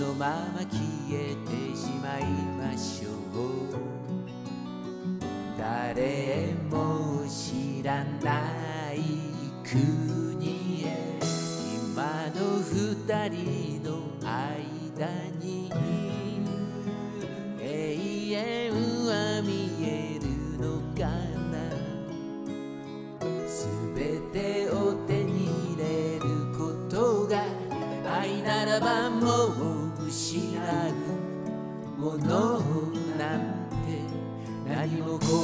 のまま消えてしまいましょう。誰も知らない国へ、今の二人の間に永遠は見えるのかな。すべてを手に入れることが愛ならば、もう失うものなんて何も怖